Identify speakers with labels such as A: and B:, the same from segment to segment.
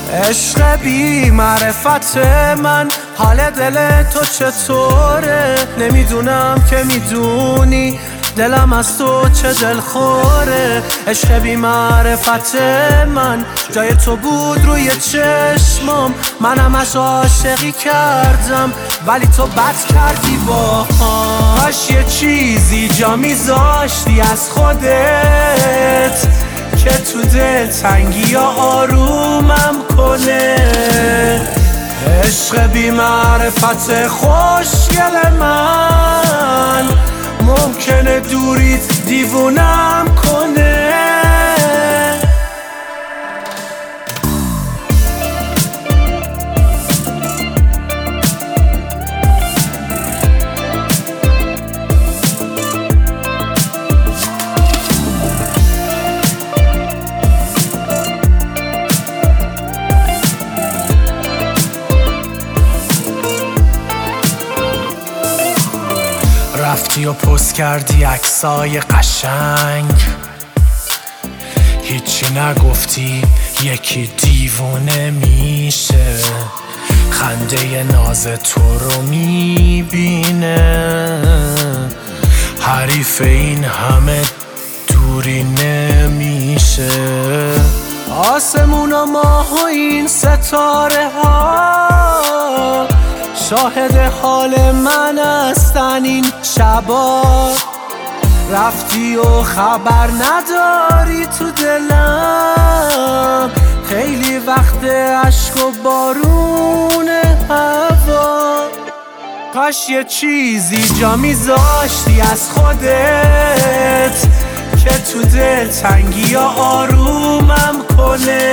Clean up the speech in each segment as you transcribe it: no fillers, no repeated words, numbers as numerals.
A: عشق بی معرفت من، حال دل تو چطوره؟ نمیدونم که میدونی دلم از تو چه دلخوره. عشق بی معرفت من، جای تو بود روی چشمام، منم از عاشقی کردم ولی تو بد کردی باهام. کاش یه چیزی جا میذاشتی از خودت که تو دل تنگی یا آرومم کنه. عشق بی معرفت خوشگل من، ممکنه دوریت دیوونم کنه. رفتی و پست کردی عکسای قشنگ، هیچی نگفتی یکی دیوونه میشه، خنده ناز تو رو میبینه. حریف این همه دوری نمیشه. آسمون و ماه و این ستاره ها شاهد حال من هستن این شبا. رفتی و خبر نداری تو دلم، خیلی وقت اشک و بارون هوا. کاش یه چیزی جا میذاشتی از خودت که تو دل تنگی یا آرومم کنه.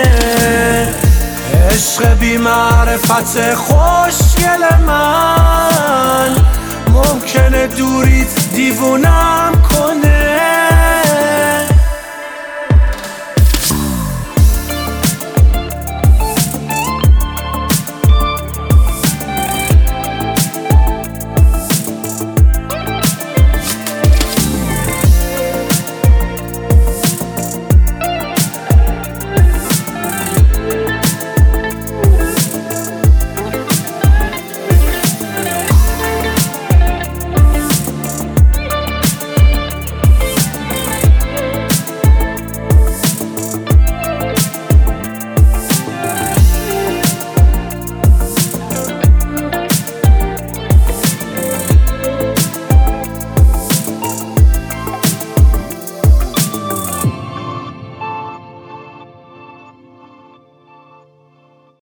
A: عشق بی معرفت خوشگل من، ممکنه دوریت دیوونم کنه.